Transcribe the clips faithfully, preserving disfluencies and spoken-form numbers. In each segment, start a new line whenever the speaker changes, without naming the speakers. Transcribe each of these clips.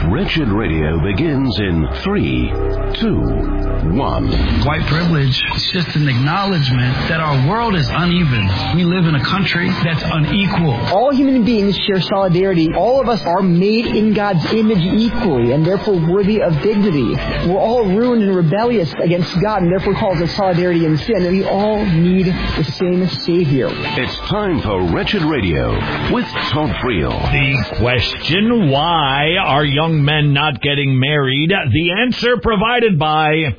Wretched Radio begins in three, two, one.
White privilege is just an acknowledgement that our world is uneven. We live in a country that's unequal.
All human beings share solidarity. All of us are made in God's image equally and therefore worthy of dignity. We're all ruined and rebellious against God and therefore calls us solidarity in sin. And we all need the same Savior.
It's time for Wretched Radio with Todd Friel.
The question, why are young men not getting married? The answer provided by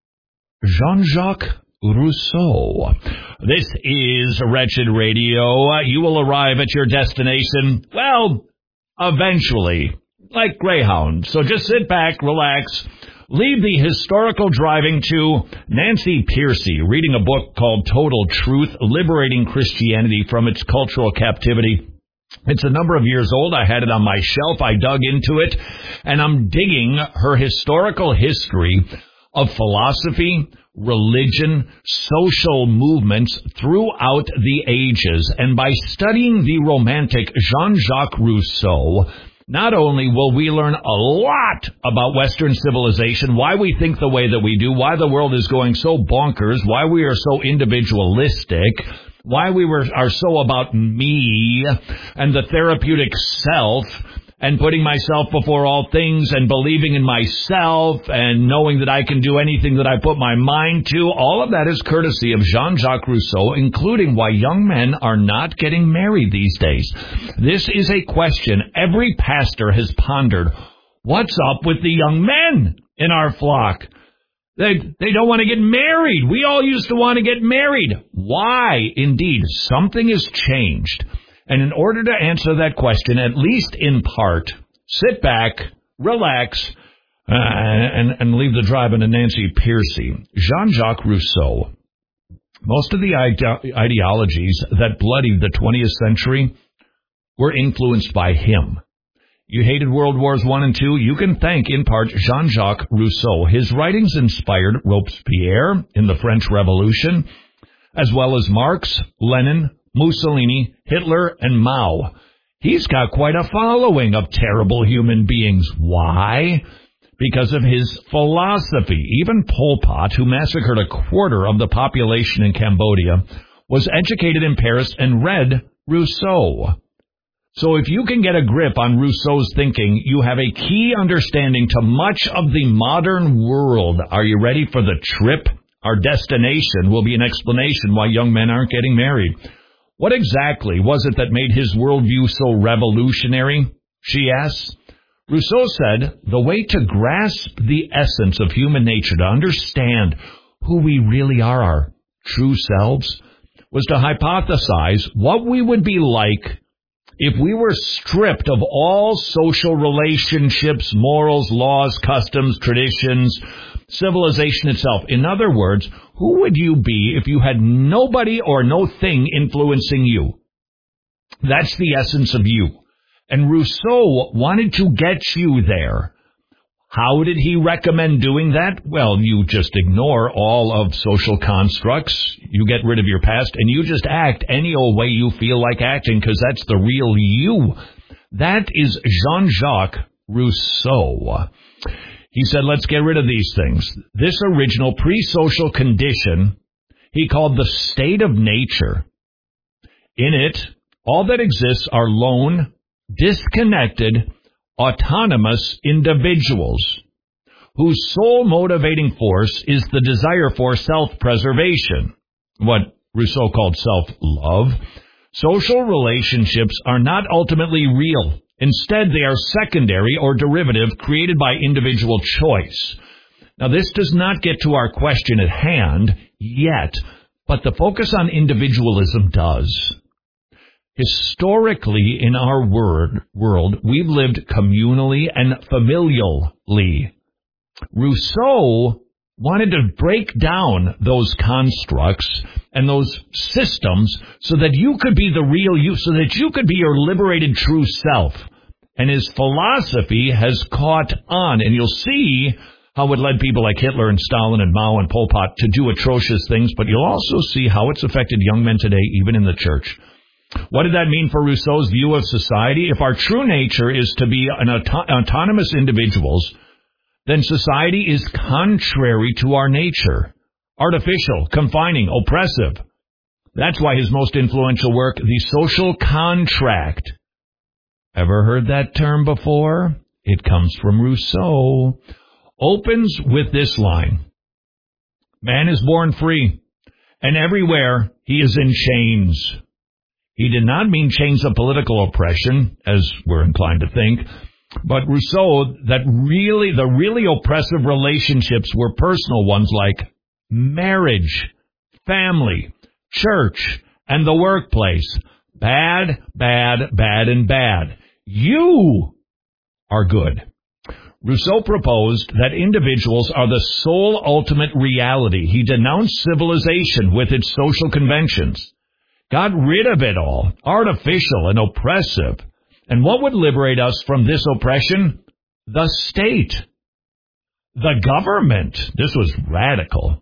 Jean-Jacques Rousseau. This is Wretched Radio. You will arrive at your destination, well, eventually, like Greyhound. So just sit back, relax, leave the historical driving to Nancy Pearcey, reading a book called Total Truth, Liberating Christianity from Its Cultural Captivity. It's a number of years old. I had it on my shelf. I dug into it, and I'm digging her historical history of philosophy, religion, social movements throughout the ages. And by studying the Romantic Jean-Jacques Rousseau, not only will we learn a lot about Western civilization, why we think the way that we do, why the world is going so bonkers, why we are so individualistic, why we were are so about me and the therapeutic self and putting myself before all things and believing in myself and knowing that I can do anything that I put my mind to. All of that is courtesy of Jean-Jacques Rousseau, including why young men are not getting married these days. This is a question every pastor has pondered. What's up with the young men in our flock? They they don't want to get married. We all used to want to get married. Why? Indeed, something has changed. And in order to answer that question, at least in part, sit back, relax, uh, and, and leave the drive into Nancy Pearcey. Jean-Jacques Rousseau. Most of the ide- ideologies that bloodied the twentieth century were influenced by him. You hated World Wars One and Two? You can thank, in part, Jean-Jacques Rousseau. His writings inspired Robespierre in the French Revolution, as well as Marx, Lenin, Mussolini, Hitler, and Mao. He's got quite a following of terrible human beings. Why? Because of his philosophy. Even Pol Pot, who massacred a quarter of the population in Cambodia, was educated in Paris and read Rousseau. So if you can get a grip on Rousseau's thinking, you have a key understanding to much of the modern world. Are you ready for the trip? Our destination will be an explanation why young men aren't getting married. What exactly was it that made his worldview so revolutionary? She asks. Rousseau said, the way to grasp the essence of human nature, to understand who we really are, our true selves, was to hypothesize what we would be like if we were stripped of all social relationships, morals, laws, customs, traditions, civilization itself. In other words, who would you be if you had nobody or no thing influencing you? That's the essence of you. And Rousseau wanted to get you there. How did he recommend doing that? Well, you just ignore all of social constructs. You get rid of your past and you just act any old way you feel like acting, because that's the real you. That is Jean-Jacques Rousseau. He said, let's get rid of these things. This original pre-social condition he called the state of nature. In it, all that exists are lone, disconnected, autonomous individuals whose sole motivating force is the desire for self-preservation, what Rousseau called self-love. Social relationships are not ultimately real. Instead, they are secondary or derivative created by individual choice. Now, this does not get to our question at hand yet, but the focus on individualism does. Historically, in our word, world, we've lived communally and familially. Rousseau wanted to break down those constructs and those systems so that you could be the real you, so that you could be your liberated true self. And his philosophy has caught on, and you'll see how it led people like Hitler and Stalin and Mao and Pol Pot to do atrocious things, but you'll also see how it's affected young men today, even in the church. What did that mean for Rousseau's view of society? If our true nature is to be an auto- autonomous individuals, then society is contrary to our nature, artificial, confining, oppressive. That's why his most influential work, The Social Contract. Ever heard that term before? It comes from Rousseau. Opens with this line. Man is born free, and everywhere he is in chains. He did not mean chains of political oppression, as we're inclined to think, but Rousseau, that really, the really oppressive relationships were personal ones like marriage, family, church, and the workplace. Bad, bad, bad, and bad. You are good. Rousseau proposed that individuals are the sole ultimate reality. He denounced civilization with its social conventions, got rid of it all, artificial and oppressive. And what would liberate us from this oppression? The state. The government. This was radical.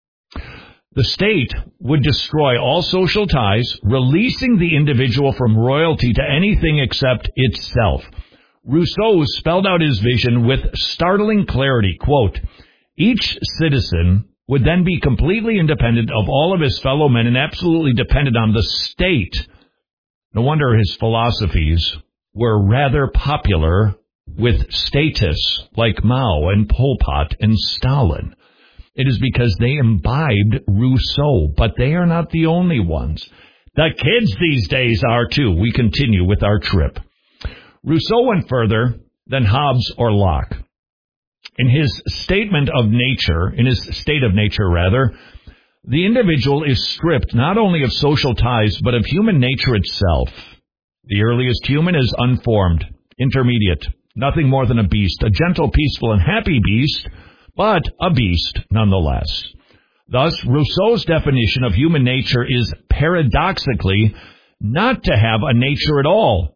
The state would destroy all social ties, releasing the individual from royalty to anything except itself. Rousseau spelled out his vision with startling clarity. Quote, each citizen would then be completely independent of all of his fellow men and absolutely dependent on the state. No wonder his philosophies were rather popular with statists like Mao and Pol Pot and Stalin. It is because they imbibed Rousseau, but they are not the only ones. The kids these days are too. We continue with our trip. Rousseau went further than Hobbes or Locke. In his statement of nature, in his state of nature rather, the individual is stripped not only of social ties, but of human nature itself. The earliest human is unformed, intermediate, nothing more than a beast, a gentle, peaceful, and happy beast, but a beast nonetheless. Thus, Rousseau's definition of human nature is paradoxically not to have a nature at all,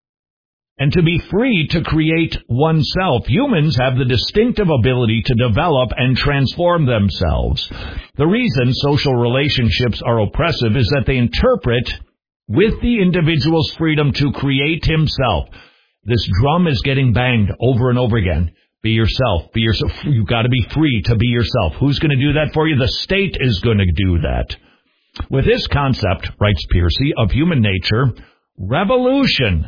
and to be free to create oneself. Humans have the distinctive ability to develop and transform themselves. The reason social relationships are oppressive is that they interpret with the individual's freedom to create himself. This drum is getting banged over and over again. Be yourself. Be yourself. You've got to be free to be yourself. Who's going to do that for you? The state is going to do that. With this concept, writes Piercy, of human nature, revolution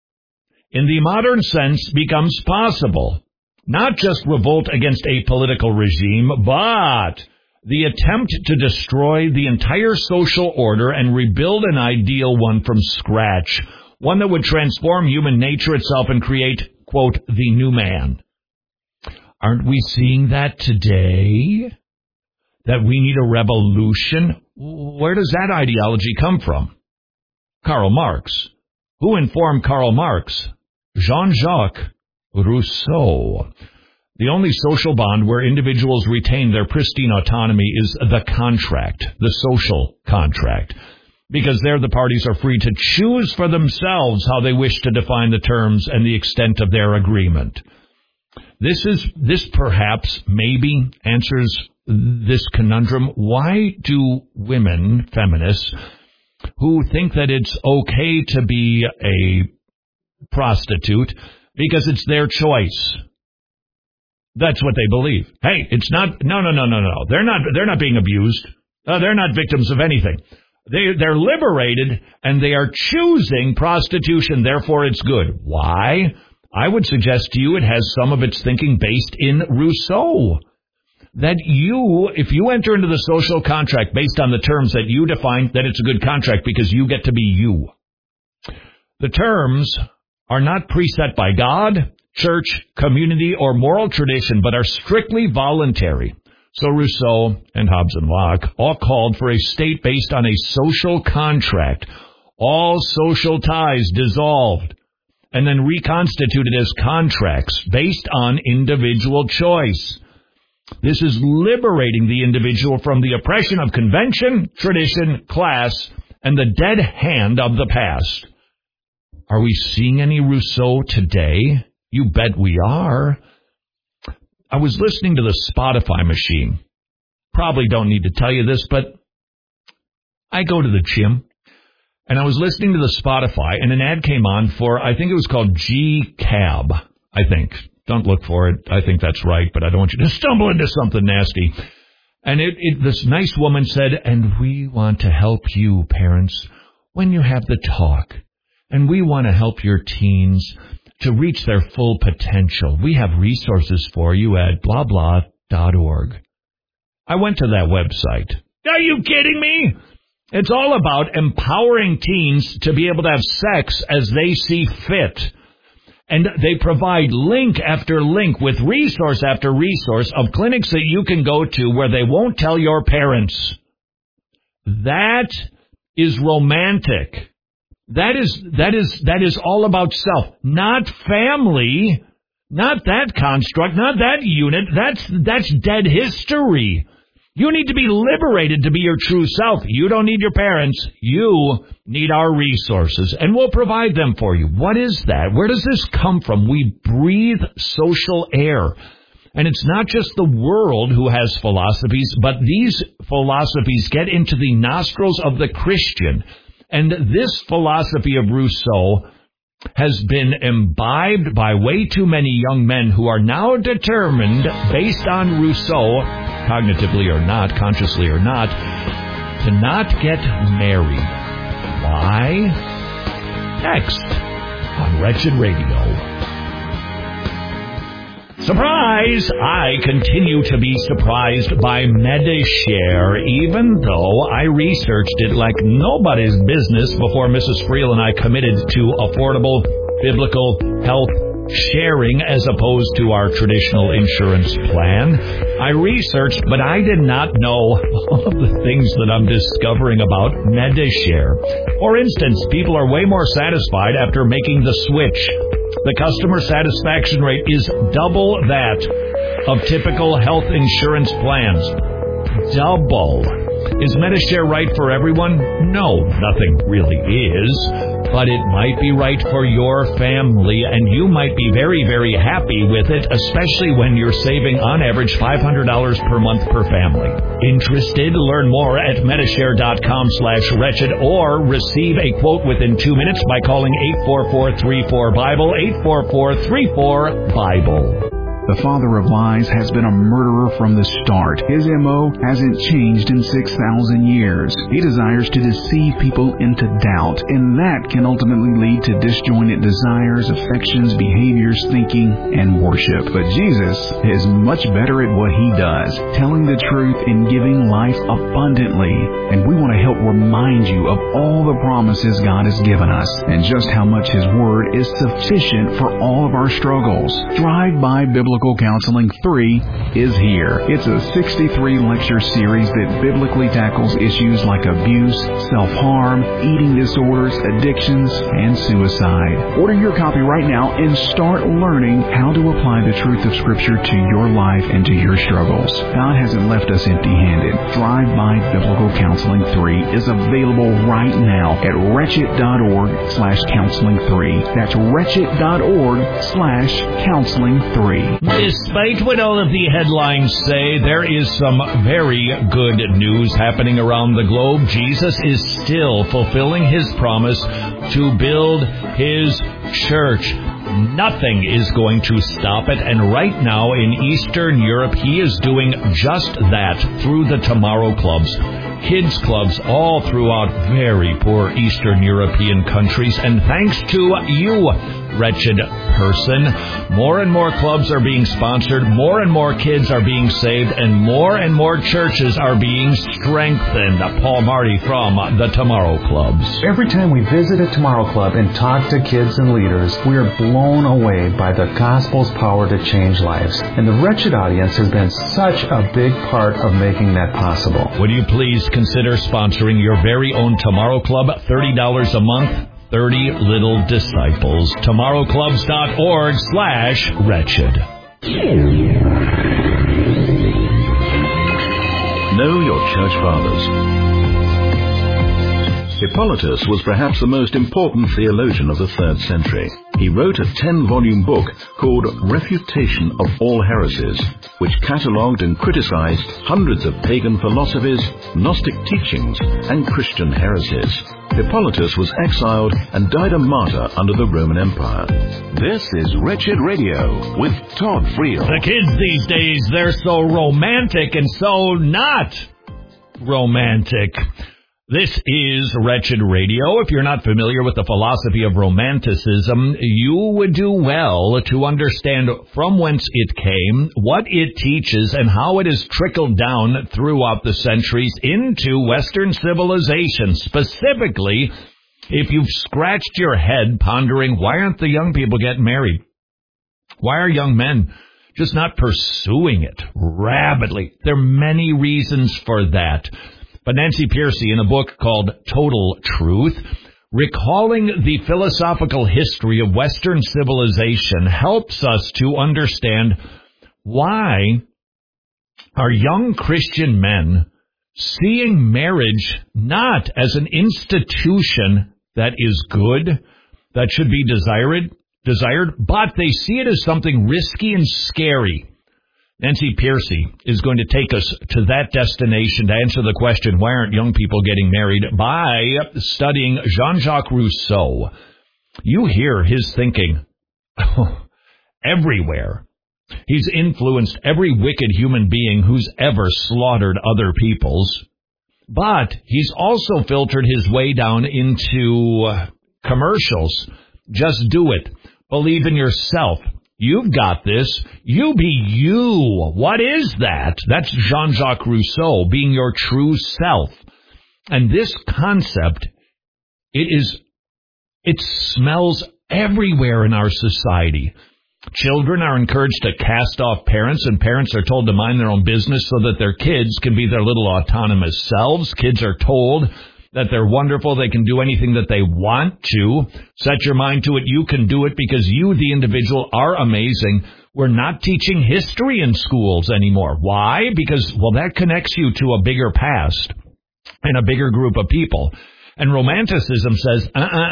in the modern sense becomes possible. Not just revolt against a political regime, but the attempt to destroy the entire social order and rebuild an ideal one from scratch, one that would transform human nature itself and create, quote, the new man. Aren't we seeing that today? That we need a revolution? Where does that ideology come from? Karl Marx. Who informed Karl Marx? Jean-Jacques Rousseau. The only social bond where individuals retain their pristine autonomy is the contract, the social contract, because there the parties are free to choose for themselves how they wish to define the terms and the extent of their agreement. This is, this perhaps maybe answers this conundrum. Why do women, feminists, who think that it's okay to be a prostitute because it's their choice? That's what they believe. Hey, it's not, no, no, no, no, no. They're not, they're not being abused. Uh, they're not victims of anything. They, they're liberated and they are choosing prostitution. Therefore, it's good. Why? I would suggest to you it has some of its thinking based in Rousseau. That you, if you enter into the social contract based on the terms that you define, that it's a good contract because you get to be you. The terms are not preset by God, church, community, or moral tradition, but are strictly voluntary. So Rousseau and Hobbes and Locke all called for a state based on a social contract, all social ties dissolved, and then reconstituted as contracts based on individual choice. This is liberating the individual from the oppression of convention, tradition, class, and the dead hand of the past. Are we seeing any Rousseau today? You bet we are. I was listening to the Spotify machine. Probably don't need to tell you this, but I go to the gym. And I was listening to the Spotify, and an ad came on for, I think it was called G-Cab, I think. Don't look for it. I think that's right, but I don't want you to stumble into something nasty. And it, it, this nice woman said, and we want to help you, parents, when you have the talk. And we want to help your teens to reach their full potential. We have resources for you at blah blah dot org. I went to that website. Are you kidding me? It's all about empowering teens to be able to have sex as they see fit. And they provide link after link with resource after resource of clinics that you can go to where they won't tell your parents. That is romantic. That is, that is, that is all about self, not family, not that construct, not that unit. That's, that's dead history. You need to be liberated to be your true self. You don't need your parents. You need our resources, and we'll provide them for you. What is that? Where does this come from? We breathe social air. And it's not just the world who has philosophies, but these philosophies get into the nostrils of the Christian. And this philosophy of Rousseau has been imbibed by way too many young men who are now determined, based on Rousseau, cognitively or not, consciously or not, to not get married. Why? Next on Wretched Radio. Surprise! I continue to be surprised by Medi-Share, even though I researched it like nobody's business before Missus Friel and I committed to affordable biblical health sharing as opposed to our traditional insurance plan. I researched, but I did not know all of the things that I'm discovering about Medi-Share. For instance, people are way more satisfied after making the switch. The customer satisfaction rate is double that of typical health insurance plans. Double. Is Medi-Share right for everyone? No, nothing really is. But it might be right for your family, and you might be very, very happy with it, especially when you're saving on average five hundred dollars per month per family. Interested? Learn more at Medishare.com slash wretched or receive a quote within two minutes by calling eight four four, three four, Bible, eight four four, three four, Bible.
The father of lies has been a murderer from the start. His M O hasn't changed in six thousand years. He desires to deceive people into doubt, and that can ultimately lead to disjointed desires, affections, behaviors, thinking, and worship. But Jesus is much better at what he does, telling the truth and giving life abundantly. And we want to help remind you of all the promises God has given us, and just how much his word is sufficient for all of our struggles. Drive by Biblical Counseling three is here. It's a sixty-three lecture series that biblically tackles issues like abuse, self-harm, eating disorders, addictions, and suicide. Order your copy right now and start learning how to apply the truth of Scripture to your life and to your struggles. God hasn't left us empty-handed. Drive by Biblical Counseling three is available right now at wretched.org slash counseling three. That's wretched.org slash counseling three.
Despite what all of the headlines say, there is some very good news happening around the globe. Jesus is still fulfilling his promise to build his church. Nothing is going to stop it, and right now in Eastern Europe, he is doing just that through the Tomorrow Clubs. Kids clubs all throughout very poor Eastern European countries, and thanks to you, wretched person, more and more clubs are being sponsored, more and more kids are being saved, and more and more churches are being strengthened. Paul Marty from the Tomorrow Clubs.
Every time we visit a Tomorrow Club and talk to kids and leaders, we are blown away by the gospel's power to change lives. And the Wretched audience has been such a big part of making that possible.
Would you please consider sponsoring your very own Tomorrow Club, thirty dollars a month, thirty little disciples. Tomorrowclubs.org slash wretched.
Know your church fathers. Hippolytus was perhaps the most important theologian of the third century. He wrote a ten-volume book called Refutation of All Heresies, which catalogued and criticized hundreds of pagan philosophies, Gnostic teachings, and Christian heresies. Hippolytus was exiled and died a martyr under the Roman Empire. This is Wretched Radio with Todd Friel.
The kids these days, they're so romantic and so not romantic. This is Wretched Radio. If you're not familiar with the philosophy of romanticism, you would do well to understand from whence it came, what it teaches, and how it has trickled down throughout the centuries into Western civilization. Specifically, if you've scratched your head pondering, why aren't the young people getting married? Why are young men just not pursuing it rabidly? There are many reasons for that. But Nancy Pearcey, in a book called Total Truth, recalling the philosophical history of Western civilization, helps us to understand why are young Christian men seeing marriage not as an institution that is good, that should be desired, desired, but they see it as something risky and scary. Nancy Pearcey is going to take us to that destination to answer the question, why aren't young people getting married, by studying Jean-Jacques Rousseau. You hear his thinking everywhere. He's influenced every wicked human being who's ever slaughtered other peoples, but he's also filtered his way down into commercials. Just do it. Believe in yourself. You've got this. You be you. What is that? That's Jean-Jacques Rousseau, being your true self. And this concept, it is, it smells everywhere in our society. Children are encouraged to cast off parents, and parents are told to mind their own business so that their kids can be their little autonomous selves. Kids are told that they're wonderful, they can do anything that they want to. Set your mind to it, you can do it because you, the individual, are amazing. We're not teaching history in schools anymore. Why? Because, well, that connects you to a bigger past and a bigger group of people. And romanticism says,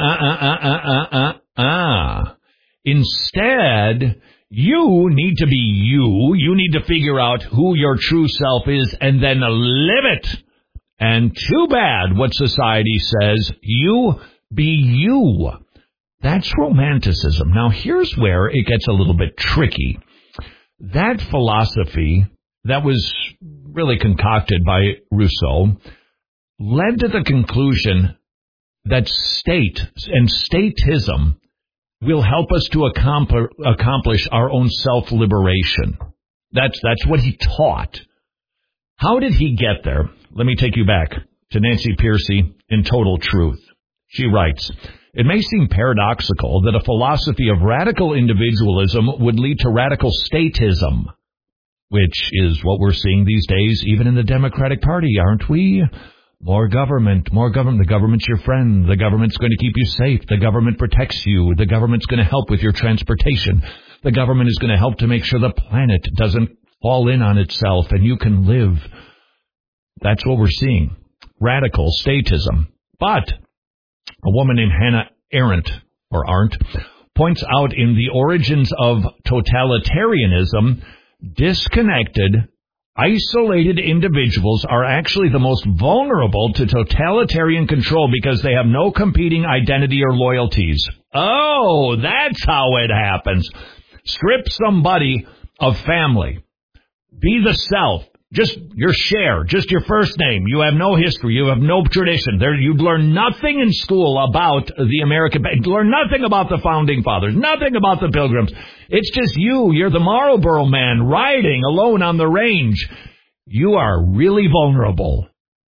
uh-uh-uh-uh-uh-uh-uh-uh. Instead, you need to be you. You need to figure out who your true self is and then live it. And too bad what society says, you be you. That's romanticism. Now, here's where it gets a little bit tricky. That philosophy that was really concocted by Rousseau led to the conclusion that state and statism will help us to accompli- accomplish our own self-liberation. That's, that's what he taught. How did he get there? Let me take you back to Nancy Pearcey in Total Truth. She writes, it may seem paradoxical that a philosophy of radical individualism would lead to radical statism, which is what we're seeing these days even in the Democratic Party, aren't we? More government, more government. The government's your friend. The government's going to keep you safe. The government protects you. The government's going to help with your transportation. The government is going to help to make sure the planet doesn't fall in on itself and you can live. That's what we're seeing. Radical statism. But a woman named Hannah Arendt, or Arendt, points out in The Origins of Totalitarianism, disconnected, isolated individuals are actually the most vulnerable to totalitarian control because they have no competing identity or loyalties. Oh, that's how it happens. Strip somebody of family. Be the self. Just your share, just your first name. You have no history. You have no tradition. There, you'd learn nothing in school about the American, you'd learn nothing about the Founding Fathers, nothing about the Pilgrims. It's just you. You're the Marlboro man riding alone on the range. You are really vulnerable.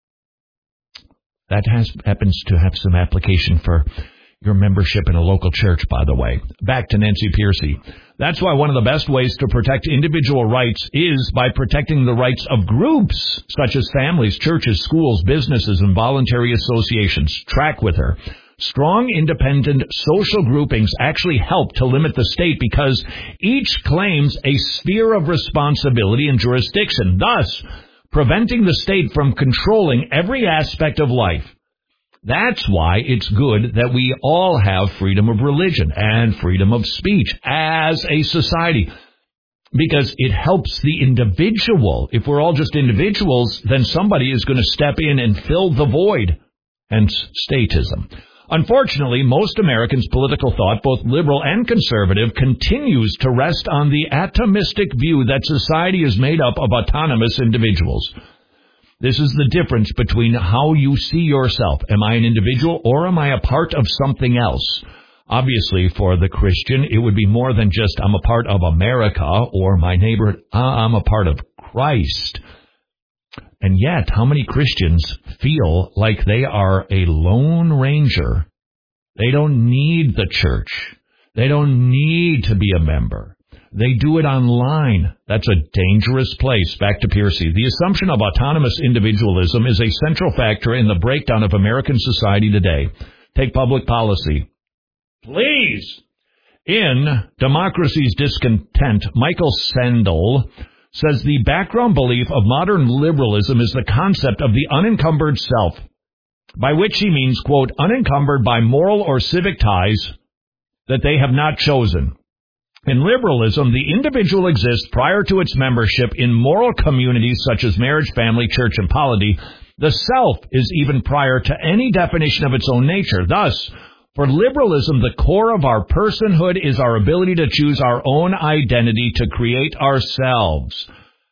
That has happens to have some application for your membership in a local church, by the way. Back to Nancy Pearcey. That's why one of the best ways to protect individual rights is by protecting the rights of groups, such as families, churches, schools, businesses, and voluntary associations. Track with her. Strong, independent social groupings actually help to limit the state because each claims a sphere of responsibility and jurisdiction, thus preventing the state from controlling every aspect of life. That's why it's good that we all have freedom of religion and freedom of speech as a society, because it helps the individual. If we're all just individuals, then somebody is going to step in and fill the void. hence statism. Unfortunately, most Americans' political thought, both liberal and conservative, continues to rest on the atomistic view that society is made up of autonomous individuals. This is the difference between how you see yourself. Am I an individual or am I a part of something else? Obviously, for the Christian, it would be more than just I'm a part of America or my neighborhood. I'm a part of Christ. And yet, how many Christians feel like they are a lone ranger? They don't need the church. They don't need to be a member. They do it online. That's a dangerous place. Back to Piercy. The assumption of autonomous individualism is a central factor in the breakdown of American society today. Take public policy. Please. In Democracy's Discontent, Michael Sandel says the background belief of modern liberalism is the concept of the unencumbered self, by which he means, quote, unencumbered by moral or civic ties that they have not chosen. In liberalism, the individual exists prior to its membership in moral communities such as marriage, family, church, and polity. The self is even prior to any definition of its own nature. Thus, for liberalism, the core of our personhood is our ability to choose our own identity to create ourselves.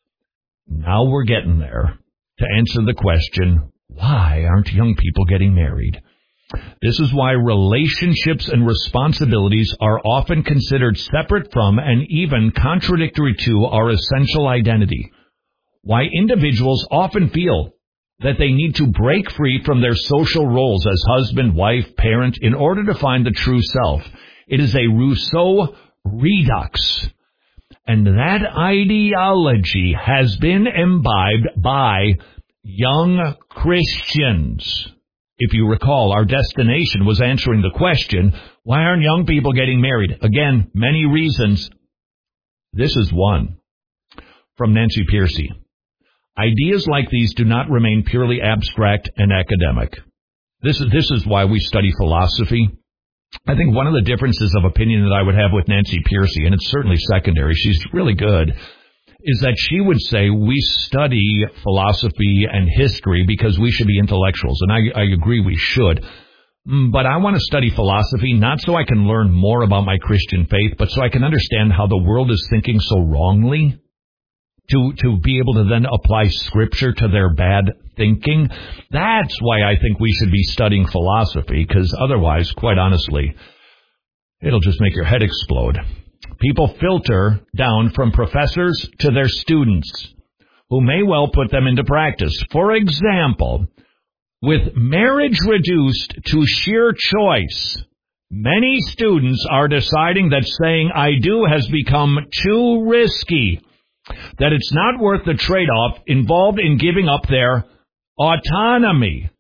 Now we're getting there. To answer the question, why aren't young people getting married? This is why relationships and responsibilities are often considered separate from and even contradictory to our essential identity. Why individuals often feel that they need to break free from their social roles as husband, wife, parent in order to find the true self. It is a Rousseau redux. And that ideology has been imbibed by young Christians. If you recall, our destination was answering the question, why aren't young people getting married? Again, many reasons. This is one. From Nancy Piercy. Ideas like these do not remain purely abstract and academic. This is, this is why we study philosophy. I think one of the differences of opinion that I would have with Nancy Piercy, and it's certainly secondary, she's really good, is that she would say we study philosophy and history because we should be intellectuals, and I, I agree we should. But I want to study philosophy not so I can learn more about my Christian faith, but so I can understand how the world is thinking so wrongly, to, to be able to then apply Scripture to their bad thinking. That's why I think we should be studying philosophy, because otherwise, quite honestly, it'll just make your head explode. People filter down from professors to their students, who may well put them into practice. For example, with marriage reduced to sheer choice, many students are deciding that saying I do has become too risky, that it's not worth the trade-off involved in giving up their autonomy.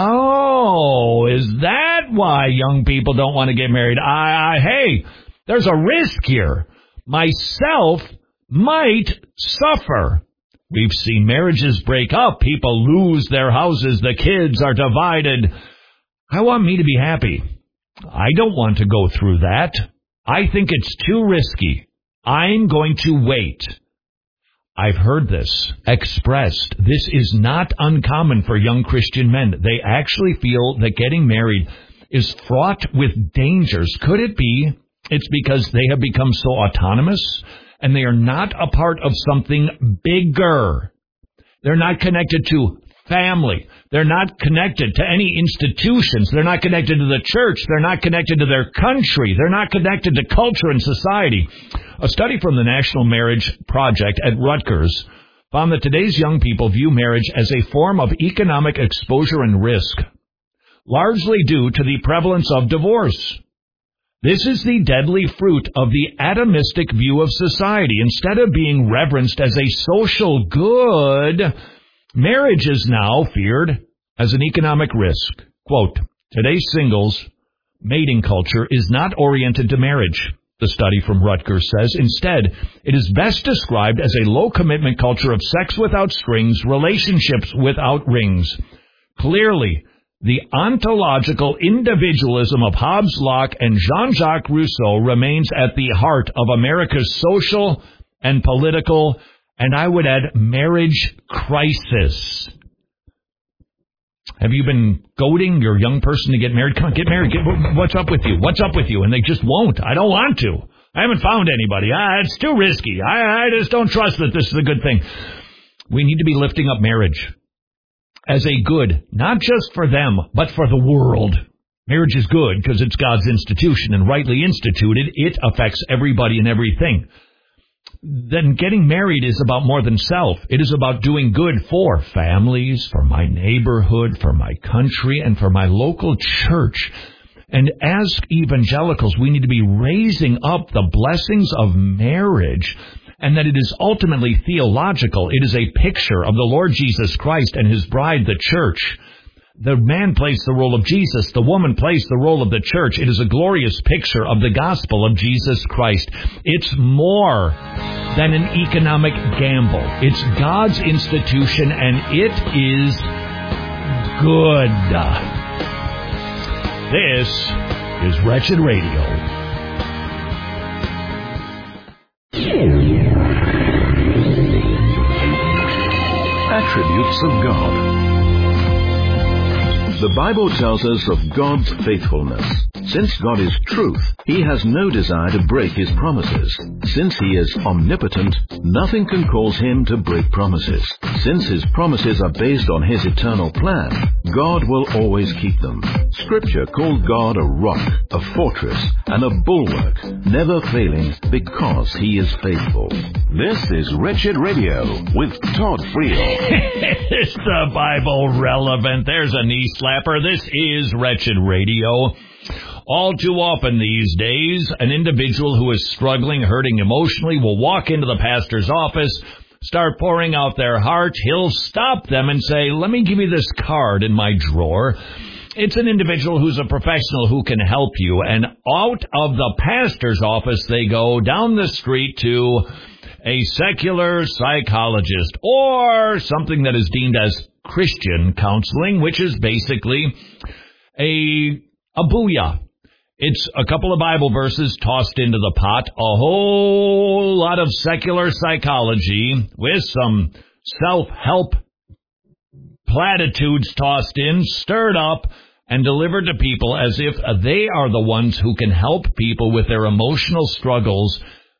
Oh, is that why young people don't want to get married? I, I hey... There's a risk here. Myself might suffer. We've seen marriages break up. People lose their houses. The kids are divided. I want me to be happy. I don't want to go through that. I think it's too risky. I'm going to wait. I've heard this expressed. This is not uncommon for young Christian men. They actually feel that getting married is fraught with dangers. Could it be it's because they have become so autonomous and they are not a part of something bigger? They're not connected to family. They're not connected to any institutions. They're not connected to the church. They're not connected to their country. They're not connected to culture and society. A study from the National Marriage Project at Rutgers found that today's young people view marriage as a form of economic exposure and risk, largely due to the prevalence of divorce. This is the deadly fruit of the atomistic view of society. Instead of being reverenced as a social good, marriage is now feared as an economic risk. Quote, today's singles mating culture is not oriented to marriage, the study from Rutgers says. Instead, it is best described as a low-commitment culture of sex without strings, relationships without rings. Clearly, the ontological individualism of Hobbes, Locke, and Jean-Jacques Rousseau remains at the heart of America's social and political, and I would add, marriage crisis. Have you been goading your young person to get married? Come on, get married. Get, what's up with you? What's up with you? And they just won't. I don't want to. I haven't found anybody. Ah, it's too risky. I, I just don't trust that this is a good thing. We need to be lifting up marriage as a good, not just for them, but for the world. Marriage is good because it's God's institution, and rightly instituted, it affects everybody and everything. Then getting married is about more than self. It is about doing good for families, for my neighborhood, for my country, and for my local church. And as evangelicals, we need to be raising up the blessings of marriage, and that it is ultimately theological. It is a picture of the Lord Jesus Christ and his bride, the church. The man plays the role of Jesus. The woman plays the role of the church. It is a glorious picture of the gospel of Jesus Christ. It's more than an economic gamble. It's God's institution, and it is good. This is Wretched Radio.
Attributes of God. The Bible tells us of God's faithfulness. Since God is truth, he has no desire to break his promises. Since he is omnipotent, nothing can cause him to break promises. Since his promises are based on his eternal plan, God will always keep them. Scripture called God a rock, a fortress, and a bulwark, never failing because he is faithful. This is Wretched Radio with Todd Friel.
Is the Bible relevant? There's a knee slapper. This is Wretched Radio. All too often these days, an individual who is struggling, hurting emotionally, will walk into the pastor's office, start pouring out their heart. He'll stop them and say, let me give you this card in my drawer. It's an individual who's a professional who can help you. And out of the pastor's office, they go down the street to a secular psychologist or something that is deemed as Christian counseling, which is basically a, a booyah. It's a couple of Bible verses tossed into the pot, a whole lot of secular psychology with some self-help platitudes tossed in, stirred up, and delivered to people as if they are the ones who can help people with their emotional struggles,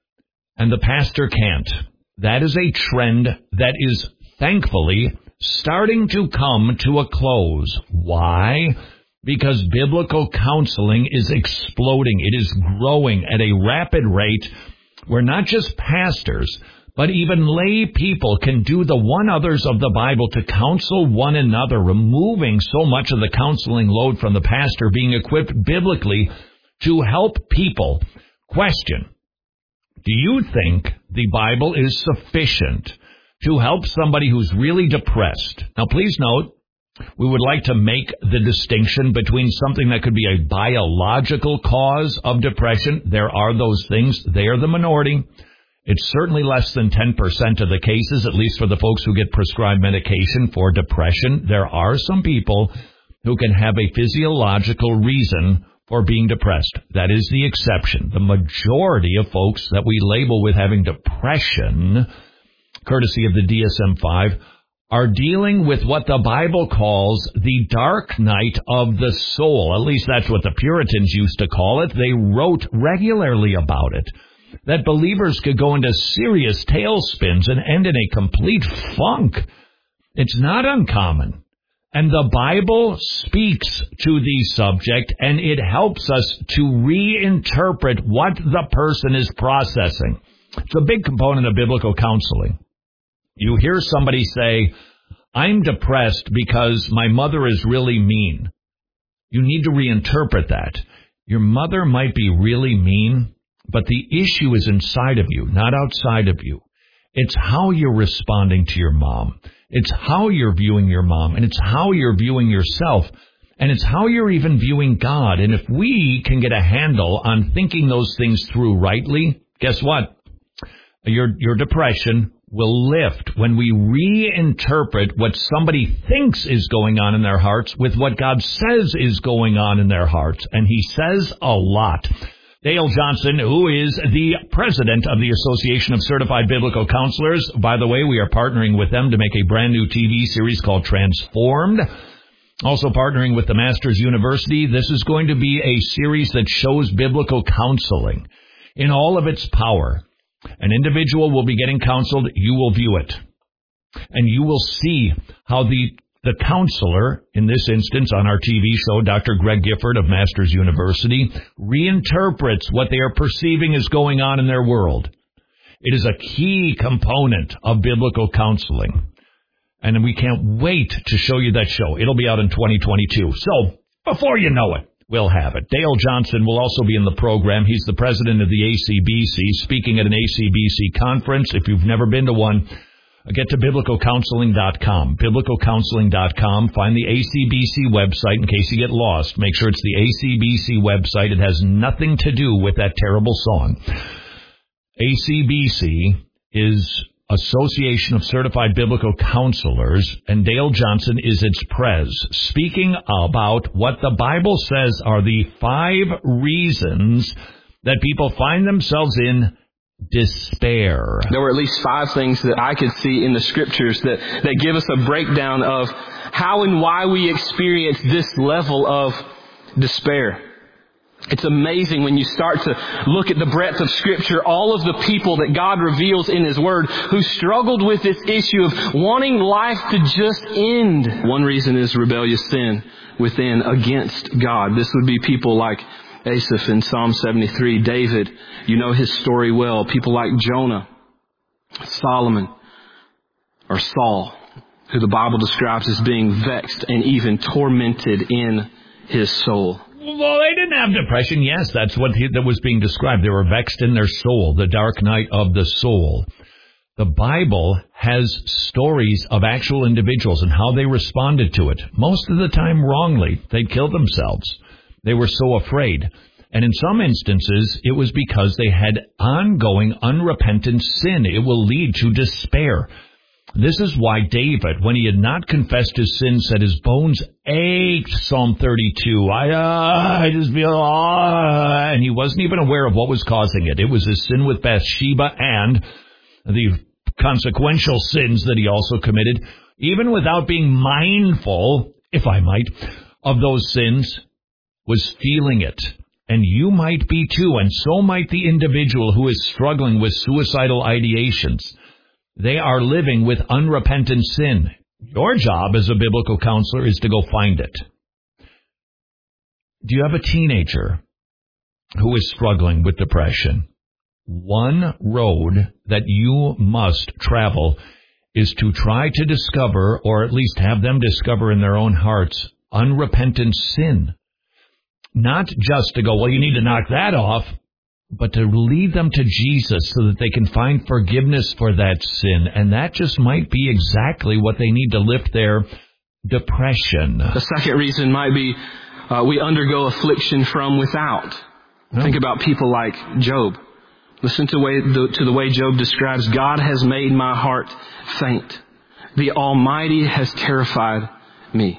and the pastor can't. That is a trend that is, thankfully, starting to come to a close. Why? Because biblical counseling is exploding. It is growing at a rapid rate where not just pastors, but even lay people can do the one-others of the Bible to counsel one another, removing so much of the counseling load from the pastor, being equipped biblically to help people. Question: do you think the Bible is sufficient to help somebody who's really depressed? Now, please note, we would like to make the distinction between something that could be a biological cause of depression. There are those things. They are the minority. It's certainly less than ten percent of the cases, at least for the folks who get prescribed medication for depression. There are some people who can have a physiological reason for being depressed. That is the exception. The majority of folks that we label with having depression, courtesy of the D S M five, are dealing with what the Bible calls the dark night of the soul. At least that's what the Puritans used to call it. They wrote regularly about it, that believers could go into serious tailspins and end in a complete funk. It's not uncommon. And the Bible speaks to the subject, and it helps us to reinterpret what the person is processing. It's a big component of biblical counseling. You hear somebody say, I'm depressed because my mother is really mean. You need to reinterpret that. Your mother might be really mean, but the issue is inside of you, not outside of you. It's how you're responding to your mom. It's how you're viewing your mom, and it's how you're viewing yourself, and it's how you're even viewing God. And if we can get a handle on thinking those things through rightly, guess what? Your, your depression will lift when we reinterpret what somebody thinks is going on in their hearts with what God says is going on in their hearts. And he says a lot. Dale Johnson, who is the president of the Association of Certified Biblical Counselors. By the way, we are partnering with them to make a brand new T V series called Transformed. Also partnering with the Masters University, this is going to be a series that shows biblical counseling in all of its power. An individual will be getting counseled, you will view it. And you will see how the the counselor, in this instance on our T V show, Doctor Greg Gifford of Masters University, reinterprets what they are perceiving is going on in their world. It is a key component of biblical counseling. And we can't wait to show you that show. It'll be out in twenty twenty-two. So, before you know it, we'll have it. Dale Johnson will also be in the program. He's the president of the A C B C, speaking at an A C B C conference. If you've never been to one, get to biblical counseling dot com. biblical counseling dot com. Find the A C B C website in case you get lost. Make sure it's the A C B C website. It has nothing to do with that terrible song. A C B C is Association of Certified Biblical Counselors, and Dale Johnson is its prez, speaking about what the Bible says are the five reasons that people find themselves in despair.
There were at least five things that I could see in the scriptures that, that give us a breakdown of how and why we experience this level of despair. It's amazing when you start to look at the breadth of Scripture, all of the people that God reveals in His Word who struggled with this issue of wanting life to just end. One reason is rebellious sin within against God. This would be people like Asaph in Psalm seventy-three, David, you know his story well. People like Jonah, Solomon, or Saul, who the Bible describes as being vexed and even tormented in his soul.
Well, they didn't have depression. Yes, that's what he, that was being described. They were vexed in their soul, the dark night of the soul. The Bible has stories of actual individuals and how they responded to it. Most of the time wrongly. They killed themselves. They were so afraid. And in some instances, it was because they had ongoing unrepentant sin. It will lead to despair. This is why David, when he had not confessed his sin, said his bones ached, Psalm thirty-two. I, uh, I just feel, uh, and he wasn't even aware of what was causing it. It was his sin with Bathsheba and the consequential sins that he also committed, even without being mindful, if I might, of those sins, was feeling it. And you might be too, and so might the individual who is struggling with suicidal ideations. They are living with unrepentant sin. Your job as a biblical counselor is to go find it. Do you have a teenager who is struggling with depression? One road that you must travel is to try to discover, or at least have them discover in their own hearts, unrepentant sin. Not just to go, well, you need to knock that off, but to lead them to Jesus so that they can find forgiveness for that sin. And that just might be exactly what they need to lift their depression.
The second reason might be uh, we undergo affliction from without. No. Think about people like Job. Listen to, way, the, to the way Job describes, God has made my heart faint. The Almighty has terrified me.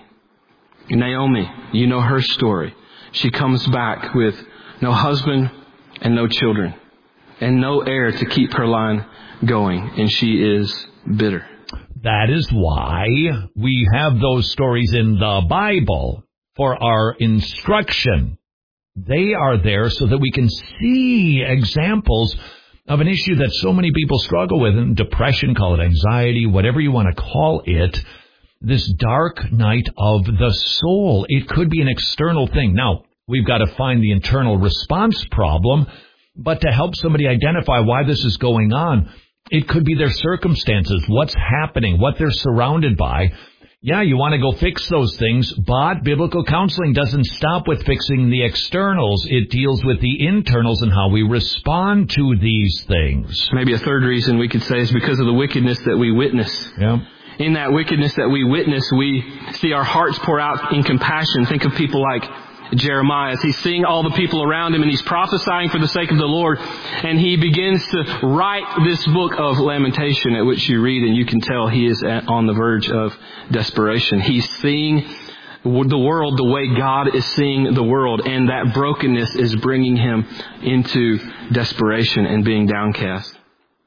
Naomi, you know her story. She comes back with no husband and no children, and no heir to keep her line going, and she is bitter.
That is why we have those stories in the Bible for our instruction. They are there so that we can see examples of an issue that so many people struggle with, and depression, call it anxiety, whatever you want to call it, this dark night of the soul. It could be an external thing. Now, we've got to find the internal response problem, but to help somebody identify why this is going on, it could be their circumstances, what's happening, what they're surrounded by. Yeah, you want to go fix those things, but biblical counseling doesn't stop with fixing the externals. It deals with the internals and how we respond to these things.
Maybe a third reason we could say is because of the wickedness that we witness.
Yeah.
In that wickedness that we witness, we see our hearts pour out in compassion. Think of people like Jeremiah, as he's seeing all the people around him and he's prophesying for the sake of the Lord, and he begins to write this book of lamentation, at which you read and you can tell he is at, on the verge of desperation. He's seeing the world the way God is seeing the world, and that brokenness is bringing him into desperation and being downcast.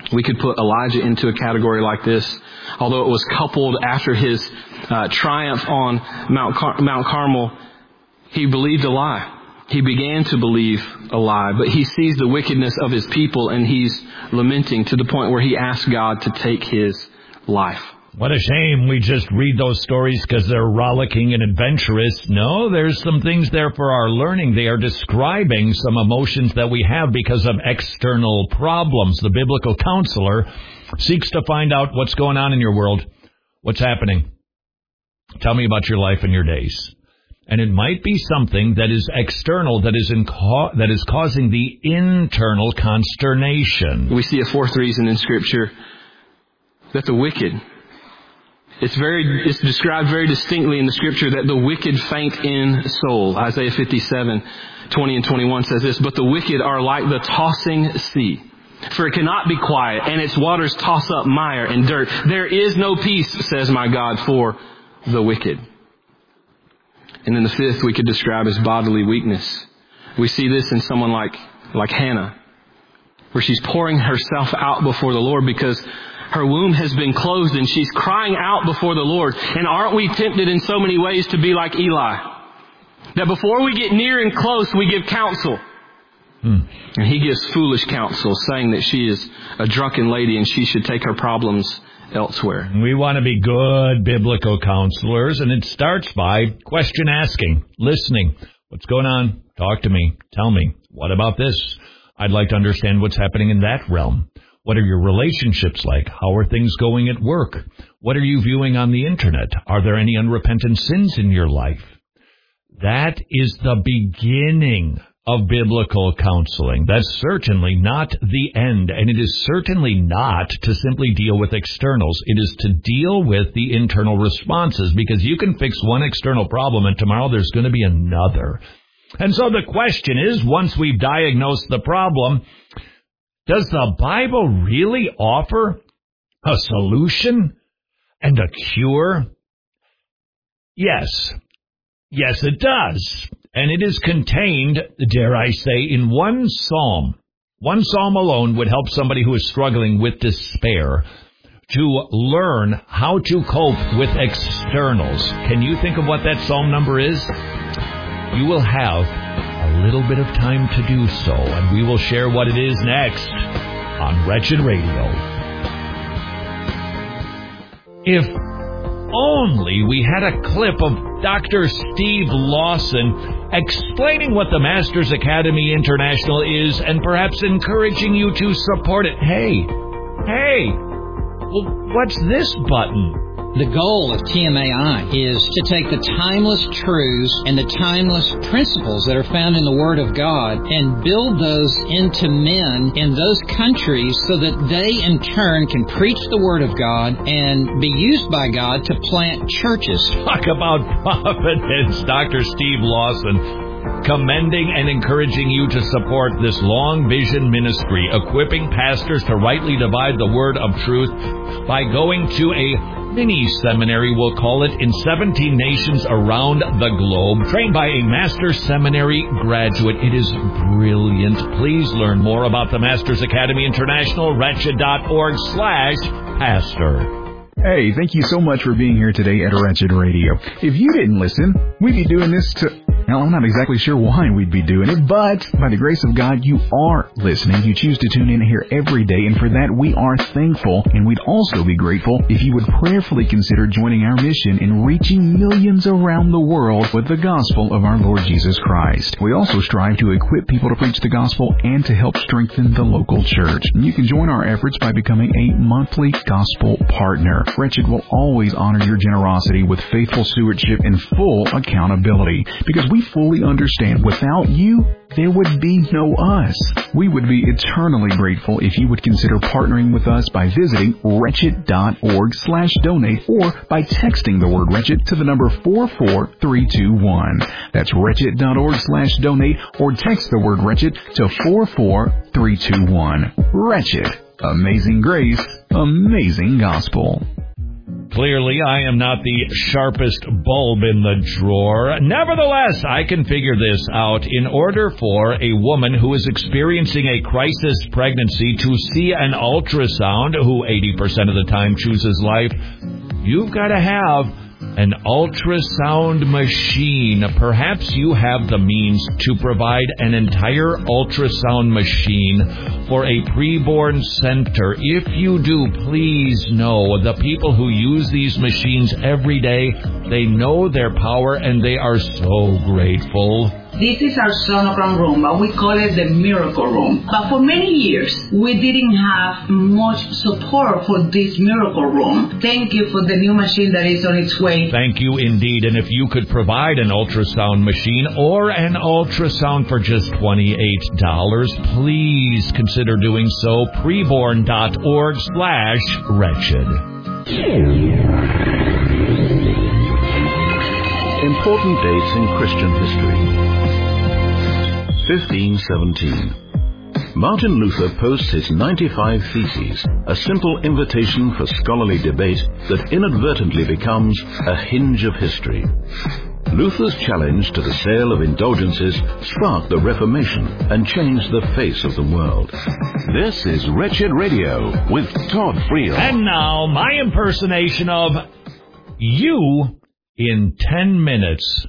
We could put Elijah into a category like this, although it was coupled after his uh, triumph on Mount, Car- Mount Carmel. He believed a lie. He began to believe a lie, but he sees the wickedness of his people and he's lamenting to the point where he asks God to take his life.
What a shame we just read those stories because they're rollicking and adventurous. No, there's some things there for our learning. They are describing some emotions that we have because of external problems. The biblical counselor seeks to find out what's going on in your world, what's happening. Tell me about your life and your days. And it might be something that is external, that is in ca- that is causing the internal consternation.
We see a fourth reason in Scripture that the wicked, it's very, it's described very distinctly in the Scripture that the wicked faint in soul. Isaiah fifty-seven, twenty and twenty-one says this, "But the wicked are like the tossing sea, for it cannot be quiet, and its waters toss up mire and dirt. There is no peace, says my God, for the wicked." And then the fifth we could describe as bodily weakness. We see this in someone like, like Hannah, where she's pouring herself out before the Lord because her womb has been closed and she's crying out before the Lord. And aren't we tempted in so many ways to be like Eli? That before we get near and close, we give counsel. Hmm. And he gives foolish counsel, saying that she is a drunken lady and she should take her problems elsewhere.
We want to be good biblical counselors, and it starts by question asking, listening. What's going on? Talk to me. Tell me. What about this? I'd like to understand what's happening in that realm. What are your relationships like? How are things going at work? What are you viewing on the internet? Are there any unrepentant sins in your life? That is the beginning of biblical counseling. That's certainly not the end, and it is certainly not to simply deal with externals. It is to deal with the internal responses, because you can fix one external problem and tomorrow there's going to be another. And so the question is, once we've diagnosed the problem, does the Bible really offer a solution and a cure? Yes. Yes, it does. And it is contained, dare I say, in one psalm. One psalm alone would help somebody who is struggling with despair to learn how to cope with externals. Can you think of what that psalm number is? You will have a little bit of time to do so, and we will share what it is next on Wretched Radio. If only we had a clip of Doctor Steve Lawson explaining what the Masters Academy International is and perhaps encouraging you to support it. Hey, hey, well, what's this button?
The goal of T M A I is to take the timeless truths and the timeless principles that are found in the Word of God and build those into men in those countries so that they in turn can preach the Word of God and be used by God to plant churches.
Talk about providence, Doctor Steve Lawson, commending and encouraging you to support this long vision ministry, equipping pastors to rightly divide the word of truth by going to a mini seminary, we'll call it, in seventeen nations around the globe, trained by a Master's Seminary graduate. It is brilliant. Please learn more about the Masters Academy International, wretched.org slash pastor.
Hey, thank you so much for being here today at Wretched Radio. If you didn't listen, we'd be doing this to... Now, I'm not exactly sure why we'd be doing it, but by the grace of God, you are listening. You choose to tune in here every day, and for that, we are thankful, and we'd also be grateful if you would prayerfully consider joining our mission in reaching millions around the world with the gospel of our Lord Jesus Christ. We also strive to equip people to preach the gospel and to help strengthen the local church. You can join our efforts by becoming a monthly gospel partner. Wretched will always honor your generosity with faithful stewardship and full accountability, because we fully understand without you, there would be no us. We would be eternally grateful if you would consider partnering with us by visiting wretched.org slash donate or by texting the word wretched to the number four four three two one. That's wretched.org slash donate or text the word wretched to four four three two one. Wretched. Amazing grace. Amazing gospel.
Clearly, I am not the sharpest bulb in the drawer. Nevertheless, I can figure this out. In order for a woman who is experiencing a crisis pregnancy to see an ultrasound, who eighty percent of the time chooses life, you've got to have an ultrasound machine. Perhaps you have the means to provide an entire ultrasound machine for a preborn center. If you do, please know the people who use these machines every day, they know their power and they are so grateful.
This is our sonogram room, but we call it the miracle room. But for many years, we didn't have much support for this miracle room. Thank you for the new machine that is on its way.
Thank you indeed. And if you could provide an ultrasound machine or an ultrasound for just twenty-eight dollars, please consider doing so. Preborn.org slash wretched.
Important dates in Christian history. fifteen seventeen. Martin Luther posts his ninety-five Theses, a simple invitation for scholarly debate that inadvertently becomes a hinge of history. Luther's challenge to the sale of indulgences sparked the Reformation and changed the face of the world. This is Wretched Radio with Todd Friel.
And now, my impersonation of you in ten minutes.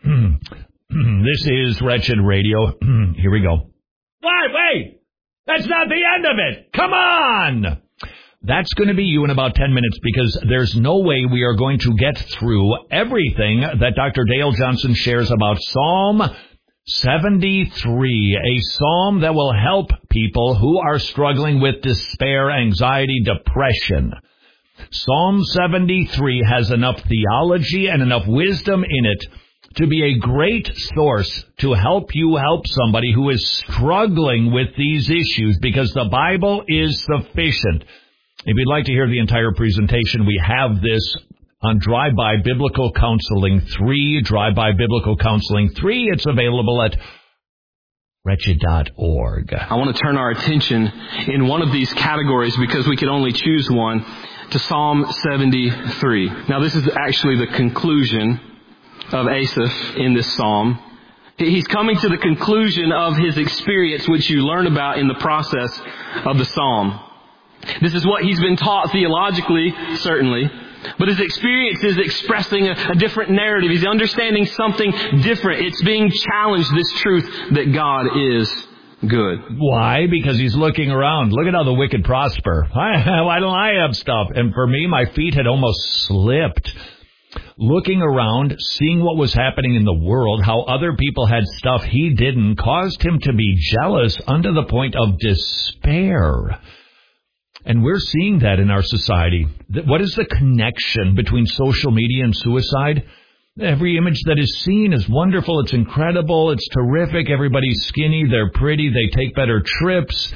This is Wretched Radio. Here we go. Wait, wait! That's not the end of it! Come on! That's going to be you in about ten minutes because there's no way we are going to get through everything that Doctor Dale Johnson shares about Psalm seventy-three, a psalm that will help people who are struggling with despair, anxiety, depression. Psalm seventy-three has enough theology and enough wisdom in it to be a great source to help you help somebody who is struggling with these issues, because the Bible is sufficient. If you'd like to hear the entire presentation, we have this on Drive-By Biblical Counseling three, Drive-By Biblical Counseling three. It's available at wretched dot org.
I want to turn our attention in one of these categories, because we could only choose one, to Psalm seventy-three. Now, this is actually the conclusion of Asaph in this psalm. He's coming to the conclusion of his experience, which you learn about in the process of the psalm. This is what he's been taught theologically, certainly, but his experience is expressing a, a different narrative. He's understanding something different. It's being challenged, this truth that God is good.
Why? Because he's looking around. Look at how the wicked prosper. Why don't I have stuff? And for me, my feet had almost slipped. Looking around, seeing what was happening in the world, how other people had stuff he didn't, caused him to be jealous unto the point of despair. And we're seeing that in our society. What is the connection between social media and suicide? Every image that is seen is wonderful. It's incredible. It's terrific. Everybody's skinny. They're pretty. They take better trips.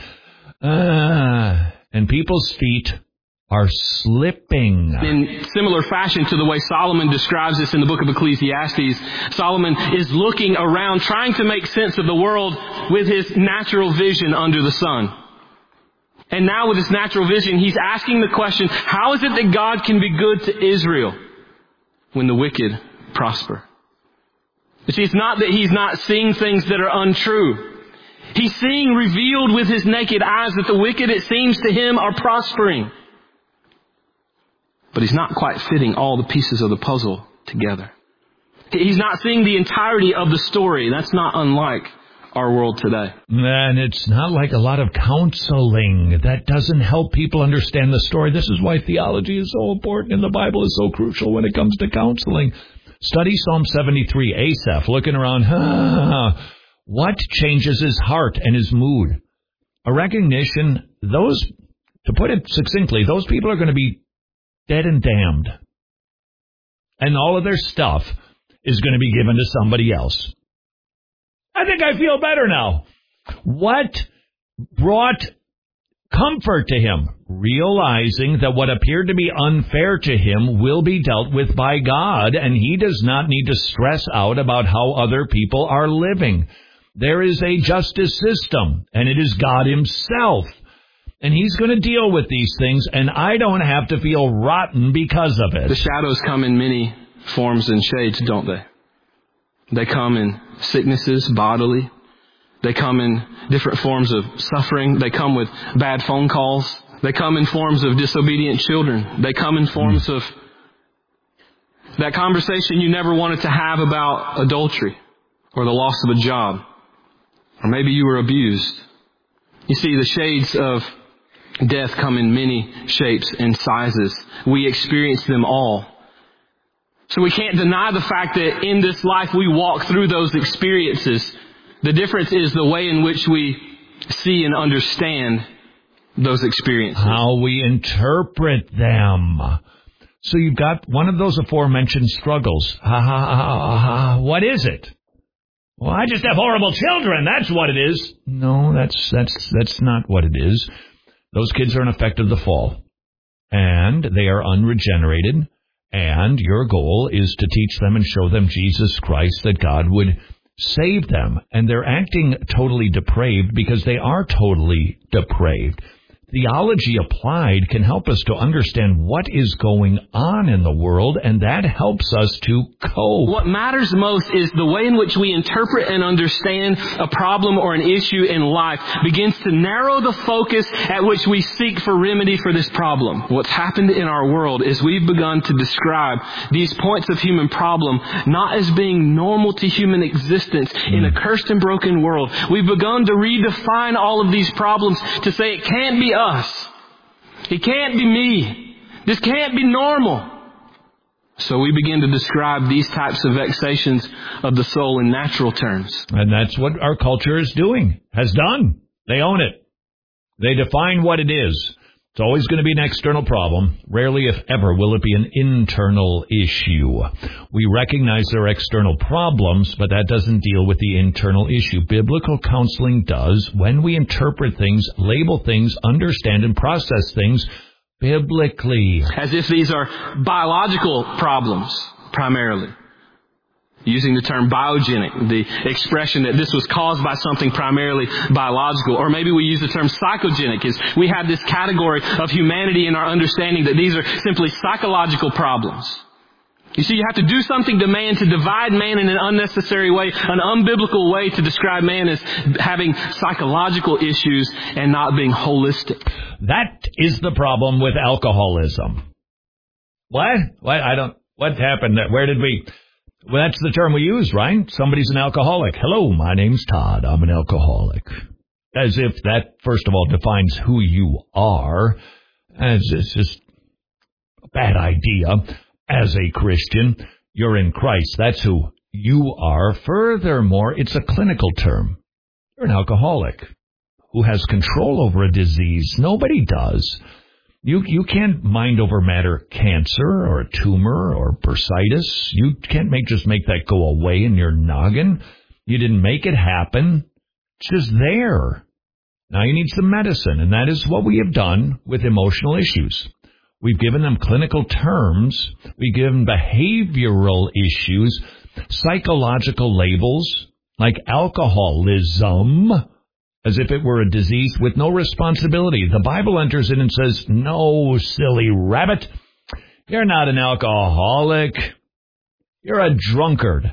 Ah, and people's feet are slipping.
In similar fashion to the way Solomon describes this in the book of Ecclesiastes, Solomon is looking around, trying to make sense of the world with his natural vision under the sun. And now with his natural vision, he's asking the question, how is it that God can be good to Israel when the wicked prosper? You see, it's not that he's not seeing things that are untrue. He's seeing revealed with his naked eyes that the wicked, it seems to him, are prospering. But he's not quite fitting all the pieces of the puzzle together. He's not seeing the entirety of the story. That's not unlike our world today.
And it's not like a lot of counseling. That doesn't help people understand the story. This is why theology is so important and the Bible is so crucial when it comes to counseling. Study Psalm seventy-three, Asaph, looking around. Huh, what changes his heart and his mood? A recognition, those, to put it succinctly, those people are going to be dead and damned. And all of their stuff is going to be given to somebody else. I think I feel better now. What brought comfort to him? Realizing that what appeared to be unfair to him will be dealt with by God, and he does not need to stress out about how other people are living. There is a justice system, and it is God himself. And he's going to deal with these things, and I don't have to feel rotten because of it.
The shadows come in many forms and shades, don't they? They come in sicknesses, bodily. They come in different forms of suffering. They come with bad phone calls. They come in forms of disobedient children. They come in forms of that conversation you never wanted to have about adultery or the loss of a job. Or maybe you were abused. You see, the shades of death come in many shapes and sizes. We experience them all. So we can't deny the fact that in this life we walk through those experiences. The difference is the way in which we see and understand those experiences.
How we interpret them. So you've got one of those aforementioned struggles. Ha ha ha ha ha. What is it? Well, I just have horrible children. That's what it is. No, that's that's that's not what it is. Those kids are an effect of the fall. And they are unregenerated. And your goal is to teach them and show them Jesus Christ, that God would save them. And they're acting totally depraved because they are totally depraved. Theology applied can help us to understand what is going on in the world, and that helps us to cope.
What matters most is the way in which we interpret and understand a problem or an issue in life begins to narrow the focus at which we seek for remedy for this problem. What's happened in our world is we've begun to describe these points of human problem not as being normal to human existence mm. in a cursed and broken world. We've begun to redefine all of these problems to say it can't be us. It can't be me. This can't be normal. So we begin to describe these types of vexations of the soul in natural terms.
And that's what our culture is doing, has done. They own it. They define what it is. It's always going to be an external problem. Rarely, if ever, will it be an internal issue. We recognize there are external problems, but that doesn't deal with the internal issue. Biblical counseling does. When we interpret things, label things, understand and process things biblically.
As if these are biological problems, primarily. Using the term biogenic, the expression that this was caused by something primarily biological. Or maybe we use the term psychogenic, is we have this category of humanity in our understanding that these are simply psychological problems. You see, you have to do something to man to divide man in an unnecessary way, an unbiblical way to describe man as having psychological issues and not being holistic.
That is the problem with alcoholism. What? What? I don't, what happened? Where did we... Well, that's the term we use, right? Somebody's an alcoholic. Hello, my name's Todd. I'm an alcoholic. As if that, first of all, defines who you are. As it's just a bad idea. As a Christian, you're in Christ. That's who you are. Furthermore, it's a clinical term. You're an alcoholic who has control over a disease. Nobody does. You you can't mind over matter cancer or a tumor or bursitis. You can't make just make that go away in your noggin. You didn't make it happen. It's just there. Now you need some medicine, and that is what we have done with emotional issues. We've given them clinical terms. We've given behavioral issues psychological labels like alcoholism, as if it were a disease with no responsibility. The Bible enters in and says, no, silly rabbit, you're not an alcoholic. You're a drunkard.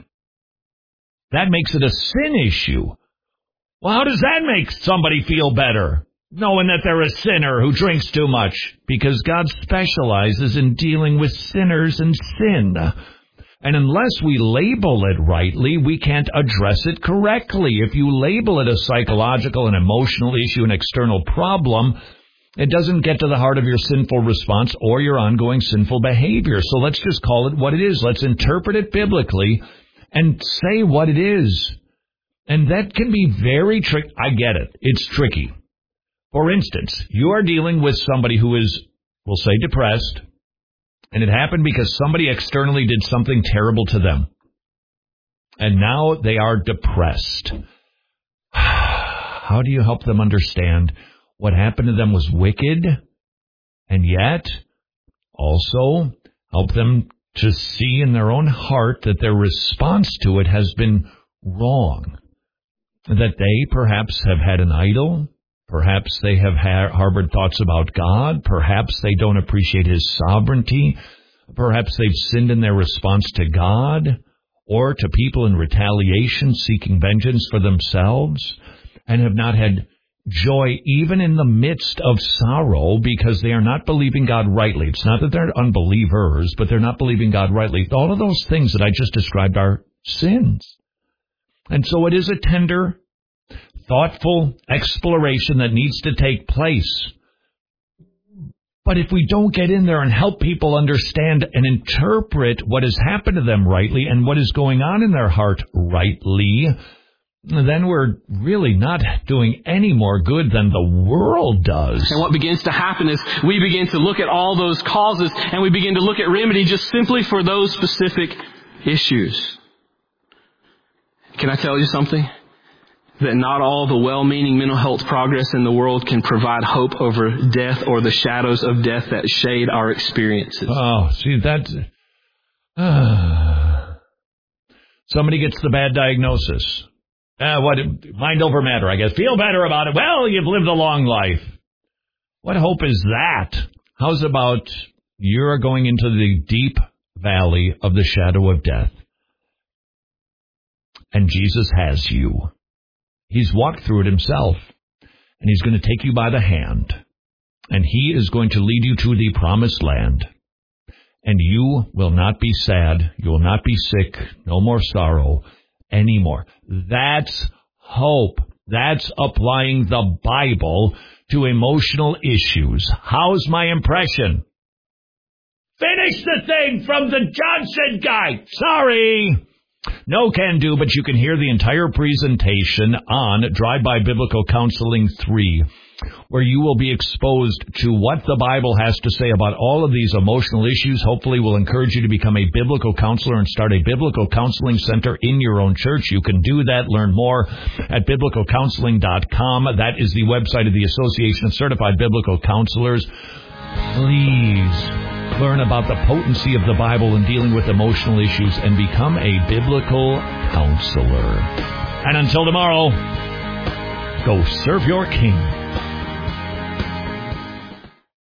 That makes it a sin issue. Well, how does that make somebody feel better, knowing that they're a sinner who drinks too much? Because God specializes in dealing with sinners and sin. And unless we label it rightly, we can't address it correctly. If you label it a psychological and emotional issue, an external problem, it doesn't get to the heart of your sinful response or your ongoing sinful behavior. So let's just call it what it is. Let's interpret it biblically and say what it is. And that can be very tricky. I get it. It's tricky. For instance, you are dealing with somebody who is, we'll say, depressed. And it happened because somebody externally did something terrible to them. And now they are depressed. How do you help them understand what happened to them was wicked, and yet also help them to see in their own heart that their response to it has been wrong? That they perhaps have had an idol. Perhaps they have har- harbored thoughts about God. Perhaps they don't appreciate His sovereignty. Perhaps they've sinned in their response to God or to people in retaliation seeking vengeance for themselves and have not had joy even in the midst of sorrow because they are not believing God rightly. It's not that they're unbelievers, but they're not believing God rightly. All of those things that I just described are sins. And so it is a tender, thoughtful exploration that needs to take place. But if we don't get in there and help people understand and interpret what has happened to them rightly and what is going on in their heart rightly, then we're really not doing any more good than the world does.
And what begins to happen is we begin to look at all those causes and we begin to look at remedy just simply for those specific issues. Can I tell you something? That not all the well-meaning mental health progress in the world can provide hope over death or the shadows of death that shade our experiences.
Oh, see, that... Uh, somebody gets the bad diagnosis. Uh, what mind over matter, I guess. Feel better about it. Well, you've lived a long life. What hope is that? How's about you're going into the deep valley of the shadow of death, and Jesus has you. He's walked through it himself, and He's going to take you by the hand, and He is going to lead you to the promised land, and you will not be sad, you will not be sick, no more sorrow anymore. That's hope. That's applying the Bible to emotional issues. How's my impression? Finish the thing from the Johnson guy. Sorry. No can do, but you can hear the entire presentation on Drive-By Biblical Counseling three, where you will be exposed to what the Bible has to say about all of these emotional issues. Hopefully will encourage you to become a biblical counselor and start a biblical counseling center in your own church. You can do that. Learn more at biblical counseling dot com. That is the website of the Association of Certified Biblical Counselors. Please learn about the potency of the Bible in dealing with emotional issues and become a biblical counselor. And until tomorrow, go serve your King.